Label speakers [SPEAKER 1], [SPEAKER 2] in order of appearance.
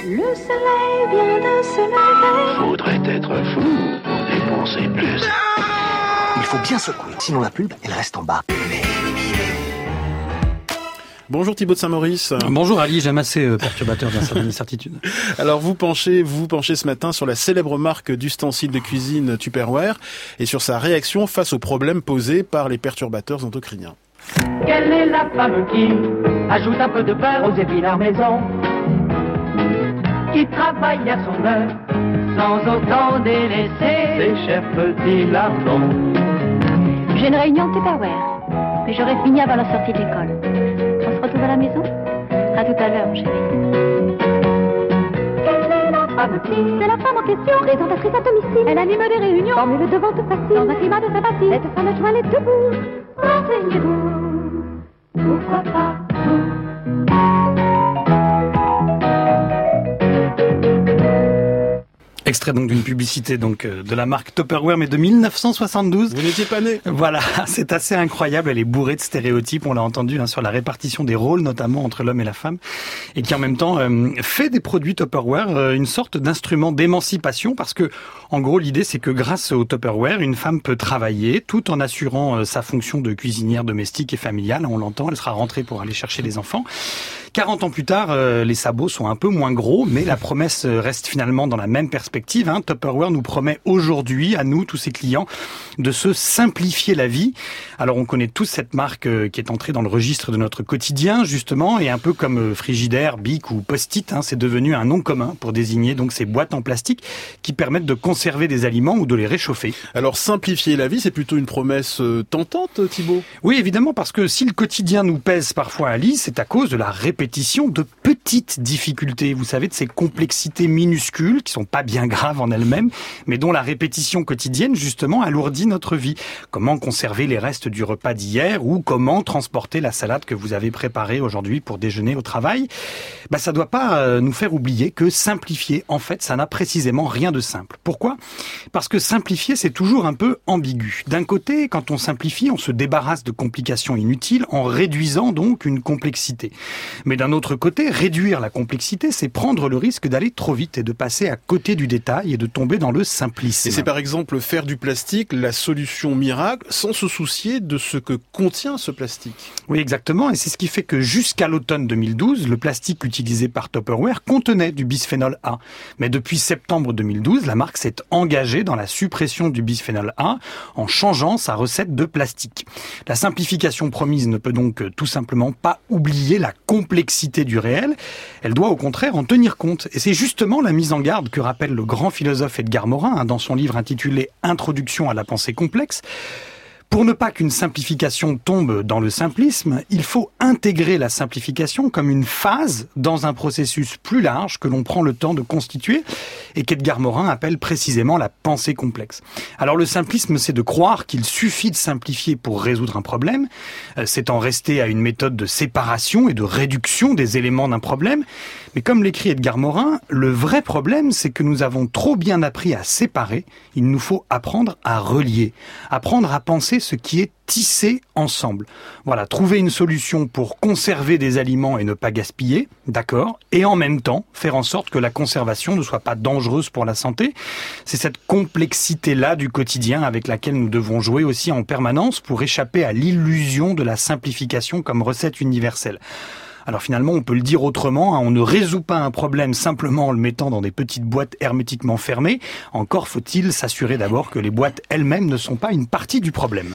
[SPEAKER 1] Le soleil vient de se lever.
[SPEAKER 2] Faudrait être fou pour dépenser plus.
[SPEAKER 3] Il faut bien secouer, sinon la pulpe, elle reste en bas.
[SPEAKER 4] Bonjour Thibaut de Saint-Maurice.
[SPEAKER 5] Bonjour Ali, j'aime assez perturbateur d'un certain incertitude.
[SPEAKER 4] Alors vous penchez ce matin sur la célèbre marque d'ustensiles de cuisine Tupperware et sur sa réaction face aux problèmes posés par les perturbateurs endocriniens.
[SPEAKER 6] Quelle est la femme qui ajoute un peu de beurre aux épinards maison, qui travaille à son heure sans autant délaisser ses chers petits lardons?
[SPEAKER 7] J'ai une réunion de Tupperware, mais j'aurai fini avant la sortie de l'école. On se retrouve à la maison? À tout à l'heure, mon chéri.
[SPEAKER 6] Quelle est la femme qui?
[SPEAKER 7] C'est la femme en question, présentatrice à domicile. Elle anime des réunions, formule de vente facile, dans un climat de sympathie. Cette femme joint les deux bouts.
[SPEAKER 6] Renseignez-vous, pourquoi pas tout?
[SPEAKER 5] Extrait donc d'une publicité de la marque Tupperware, mais de 1972.
[SPEAKER 4] Vous n'étiez pas né.
[SPEAKER 5] Voilà, c'est assez incroyable. Elle est bourrée de stéréotypes, on l'a entendu, sur la répartition des rôles, notamment entre l'homme et la femme, et qui en même temps fait des produits Tupperware une sorte d'instrument d'émancipation, parce que en gros l'idée c'est que grâce au Tupperware, une femme peut travailler tout en assurant sa fonction de cuisinière domestique et familiale. On l'entend, elle sera rentrée pour aller chercher les enfants. 40 ans plus tard, les sabots sont un peu moins gros, mais la promesse reste finalement dans la même perspective. Tupperware nous promet aujourd'hui, à nous, tous ses clients, de se simplifier la vie. Alors on connaît tous cette marque qui est entrée dans le registre de notre quotidien, justement, et un peu comme Frigidaire, Bic ou Post-it, c'est devenu un nom commun pour désigner donc ces boîtes en plastique qui permettent de conserver des aliments ou de les réchauffer.
[SPEAKER 4] Alors simplifier la vie, c'est plutôt une promesse tentante, Thibaut?
[SPEAKER 5] Oui, évidemment, parce que si le quotidien nous pèse parfois à lit, c'est à cause de la répétition de petites difficultés, vous savez, de ces complexités minuscules qui sont pas bien graves en elles-mêmes, mais dont la répétition quotidienne, justement, alourdit notre vie. Comment conserver les restes du repas d'hier ou comment transporter la salade que vous avez préparée aujourd'hui pour déjeuner au travail? Ça doit pas nous faire oublier que simplifier, en fait, ça n'a précisément rien de simple. Pourquoi? Parce que simplifier, c'est toujours un peu ambigu. D'un côté, quand on simplifie, on se débarrasse de complications inutiles en réduisant donc une complexité. Mais d'un autre côté, réduire la complexité, c'est prendre le risque d'aller trop vite et de passer à côté du détail et de tomber dans le simplisme.
[SPEAKER 4] Et c'est par exemple faire du plastique la solution miracle sans se soucier de ce que contient ce plastique.
[SPEAKER 5] Oui, exactement. Et c'est ce qui fait que jusqu'à l'automne 2012, le plastique utilisé par Tupperware contenait du bisphénol A. Mais depuis septembre 2012, la marque s'est engagée dans la suppression du bisphénol A en changeant sa recette de plastique. La simplification promise ne peut donc tout simplement pas oublier la complexité du réel, elle doit au contraire en tenir compte. Et c'est justement la mise en garde que rappelle le grand philosophe Edgar Morin dans son livre intitulé « Introduction à la pensée complexe ». Pour ne pas qu'une simplification tombe dans le simplisme, il faut intégrer la simplification comme une phase dans un processus plus large que l'on prend le temps de constituer et qu'Edgar Morin appelle précisément la pensée complexe. Alors le simplisme, c'est de croire qu'il suffit de simplifier pour résoudre un problème, c'est en rester à une méthode de séparation et de réduction des éléments d'un problème. Mais comme l'écrit Edgar Morin, le vrai problème, c'est que nous avons trop bien appris à séparer, il nous faut apprendre à relier, apprendre à penser ce qui est tissé ensemble. Voilà, trouver une solution pour conserver des aliments et ne pas gaspiller, d'accord, et en même temps faire en sorte que la conservation ne soit pas dangereuse pour la santé. C'est cette complexité-là du quotidien avec laquelle nous devons jouer aussi en permanence pour échapper à l'illusion de la simplification comme recette universelle. Alors finalement, on peut le dire autrement, on ne résout pas un problème simplement en le mettant dans des petites boîtes hermétiquement fermées. Encore faut-il s'assurer d'abord que les boîtes elles-mêmes ne sont pas une partie du problème.